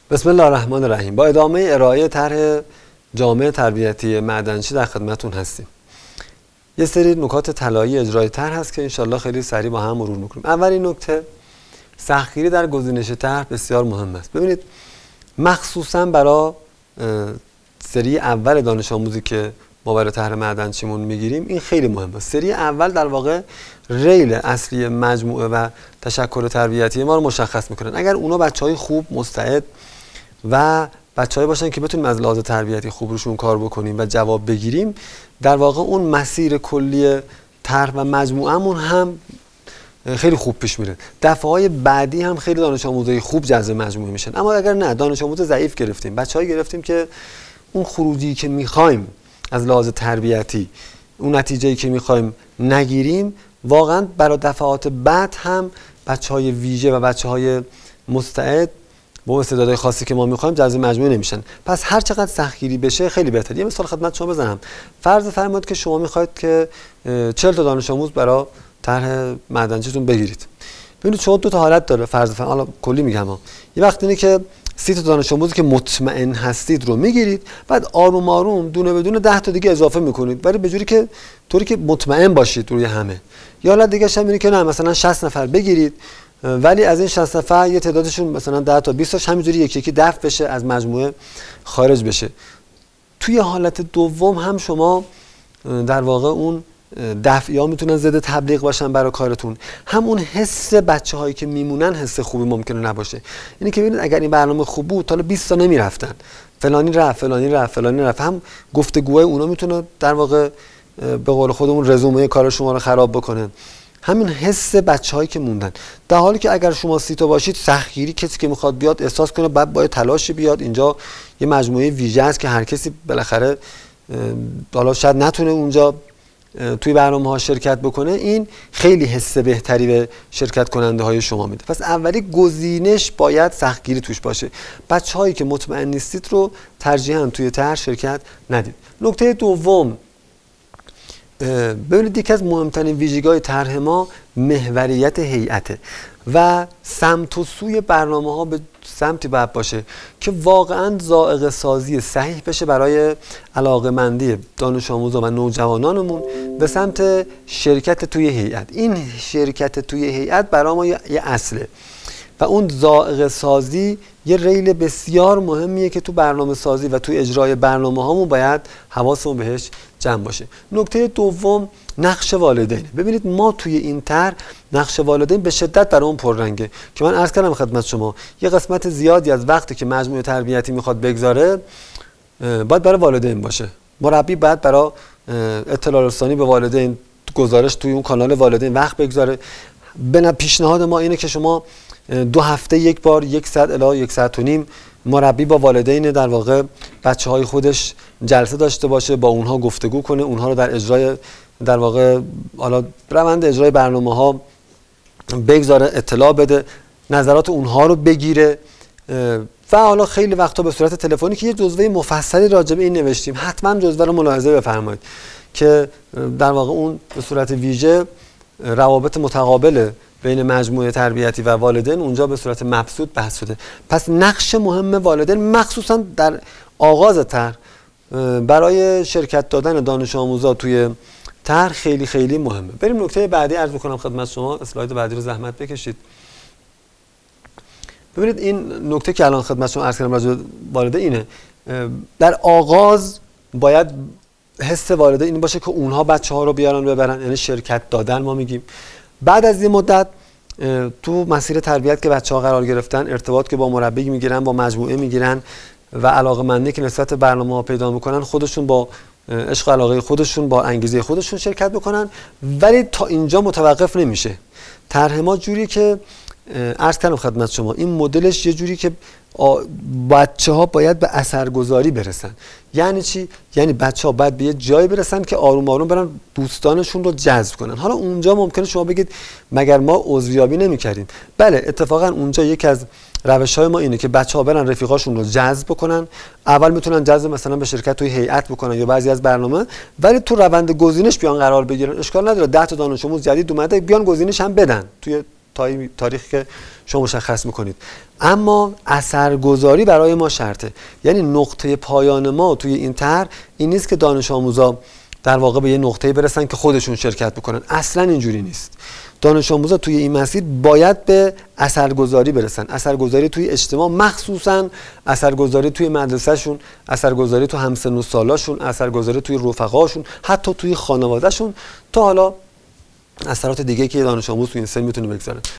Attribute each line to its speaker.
Speaker 1: بسم الله الرحمن الرحیم. با ادامه ارائه طرح جامعه تربیتی معدنچی در خدمتتون هستیم. یه سری نکات طلایی اجرای طرح هست که انشالله خیلی سریع با هم مرور میکنیم. اولین نکته، سختگیری در گزینش طرح بسیار مهم است. ببینید مخصوصا برای سری اول دانش آموزی که ما برای طرح معدنچیمون میگیریم این خیلی مهمه. سری اول در واقع ریل اصلی مجموعه و تشکل تربیتی ما رو مشخص میکنن. اگر اونا بچهای خوب، مستعد و بچه‌ای باشن که بتونیم از لحاظ تربیتی خوب روشون کار بکنیم و جواب بگیریم، در واقع اون مسیر کلی طرح و مجموعه‌مون هم خیلی خوب پیش میره. دفعه‌های بعدی هم خیلی دانش آموزای خوب جذب مجموعه میشن. اما اگر نه، دانش آموز ضعیف گرفتیم، بچه‌ای گرفتیم که اون خروجی که می‌خوایم از لحاظ تربیتی، اون نتیجه‌ای که می‌خوایم نگیریم، واقعا برای دفعات بعد هم بچه‌های ویژه و بچه‌های مستعد با استعدادهای خاصی که ما می‌خوایم جذب مجموعه نمیشن. پس هر چقدر سختگیری بشه خیلی بهتره. یه مثال خدمت شما بزنم. فرض فرمایید که شما می‌خواید که 40 تا دانش آموز برای طرح معدنچیتون بگیرید. ببینید شما دو تا حالت داره. حالا کلی میگم یه وقت اینه که 30 تا دانش آموزی که مطمئن هستید رو میگیرید، بعد آروم آروم دونه بدون 10 تا دیگه اضافه میکنید، ولی به جوری که طوری که مطمئن باشید روی همه. یا حالت دیگه هم اینه که نه، مثلا 60 نفر بگیرید، ولی از این 60 نفر یه تعدادشون مثلا 10 تا 20 تاش همینجوری یکی یکی دفع بشه، از مجموعه خارج بشه. توی حالت دوم هم شما در واقع اون دفعی میتونن ضد تبلیغ باشن برای کارتون، همون حس بچه‌هایی که میمونن حس خوبی ممکنه نباشه. یعنی که ببینید اگر این برنامه خوب بود تا 20 تا نمیرفتن، فلانی رفت، هم گفتگوهای اونا میتونه در واقع به قول خودمون رزومه کار شما رو خراب بکنه. همین حس بچه‌هایی که موندن، در حالی که اگر شما 30 تا باشید، سختگیری کسی که میخواد بیاد احساس کنه بعد باید تلاش بیاد. اینجا یه مجموعه ویژه است که هر کسی بالاخره حالا شاید نتونه اونجا توی برنامه‌ها شرکت بکنه. این خیلی حس بهتری به شرکت کننده های شما میده. پس اولی گزینش باید سختگیری توش باشه. بچه‌هایی که مطمئن نیستید رو ترجیحاً توی طرح شرکت ندید. نکته دوم، ببینید یکی از مهمترین ویژگی‌های طرح ما محوریت هیئته و سمت و سوی برنامه‌ها به سمتی باید باشه که واقعاً ذائقه سازی صحیح بشه برای علاقه‌مندی دانش آموزا و نوجوانانمون به سمت شرکت توی هیئت. این شرکت توی هیئت برای ما یه اصله و اون ذائقه سازی یه ریل بسیار مهمیه که تو برنامه سازی و تو اجرای برنامه هامون باید حواسمون بهش جمع باشه. نکته دوم، نقش والدین. ببینید ما توی این طرح نقش والدین به شدت برامون پررنگه که من عرض کردم خدمت شما یه قسمت زیادی از وقتی که مجموعه تربیتی میخواد بگذاره باید برای والدین باشه. مربی باید برای اطلاع رسانی به والدین، گزارش توی اون کانال والدین وقت بگذاره. پیشنهاد ما اینه که شما 2 هفته یک بار 1 ساعت الی 1 ساعت و نیم مربی با والدین در واقع بچه‌های خودش جلسه داشته باشه، با اونها گفتگو کنه، اونها رو در اجرای در واقع حالا روند اجرای برنامه‌ها بگذاره، اطلاع بده، نظرات اونها رو بگیره. و حالا خیلی وقتا به صورت تلفنی که یه جزوه مفصلی راجع به این نوشتیم، حتما جزوه رو ملاحظه بفرمایید که در واقع اون به صورت ویژه روابط متقابل بین مجموعه تربیتی و والدین اونجا به صورت مبسوط بحث شده. پس نقش مهم والدین مخصوصا در آغاز طرح برای شرکت دادن دانش آموزا توی طرح خیلی خیلی مهمه. بریم نکته بعدی عرض می‌کنم خدمت شما. اسلاید بعدی رو زحمت بکشید. ببینید این نکته که الان خدمت شما عرض کردم راجع به والدین اینه. در آغاز باید حس والدین این باشه که اونها بچه‌ها رو بیارن ببرن، یعنی شرکت دادن ما میگیم. بعد از این مدت تو مسیر تربیت که بچه‌ها قرار گرفتن، ارتباط که با مربی میگیرن، با مجموعه میگیرن و علاقه‌مندی که نسبت به برنامه‌ها پیدا میکنن، خودشون با عشق علاقه خودشون، با انگیزه خودشون شرکت بکنن. ولی تا اینجا متوقف نمیشه. طرح ما جوری که عرض کردم خدمت شما، این مدلش یه جوری که بچه‌ها باید به اثرگذاری برسن. یعنی چی؟ یعنی بچه‌ها باید به یه جایی برسن که آروم آروم برن دوستانشون رو جذب کنن. حالا اونجا ممکنه شما بگید مگر ما عضویابی نمی‌کردیم؟ بله، اتفاقا اونجا یک از روش‌های ما اینه که بچه‌ها برن رفیقاشون رو جذب کنن. اول میتونن جذب مثلا به شرکت توی هیئت بکنن یا بعضی از برنامه، ولی تو روند گزینش بیان قرار بگیرن. اشکال نداره 10 تا دانش آموز جدید اومده بیان گزینش هم بدن توی تاریخی که شما مشخص میکنید. اما اثرگذاری برای ما شرطه. یعنی نقطه پایان ما توی این طرح این نیست که دانش آموزا در واقع به یه نقطه‌ای برسن که خودشون شرکت بکنن. اصلا اینجوری نیست. دانش آموزا توی این مسیر باید به اثرگذاری برسن. اثرگذاری توی اجتماع، مخصوصا اثرگذاری توی مدرسهشون، اثرگذاری تو همسن و سالاشون، اثرگذاری توی رفقاشون، حتی توی خانوادهشون، تا حالا اثرات دیگه که دانش آموز توی این سن میتونه بگذاره.